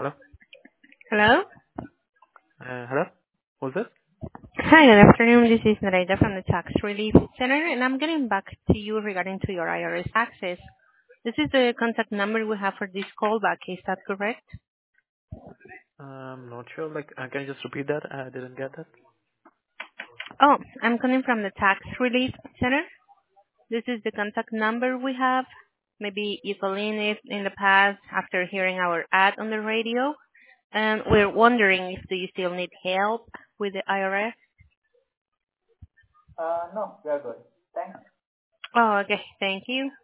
Hello? Hello? Hello? Who's this? Hi, good afternoon. This is Nareda from the Tax Relief Center, and I'm getting back to you regarding to your IRS taxes. This is the contact number we have for this callback. Is that correct? I'm not sure. Can you just repeat that? I didn't get that. Oh, I'm calling from the Tax Relief Center. This is the contact number we have. Maybe you call in it in the past after hearing our ad on the radio. And we're wondering if do you still need help with the IRS? No, we are good. Thanks. Oh, okay. Thank you.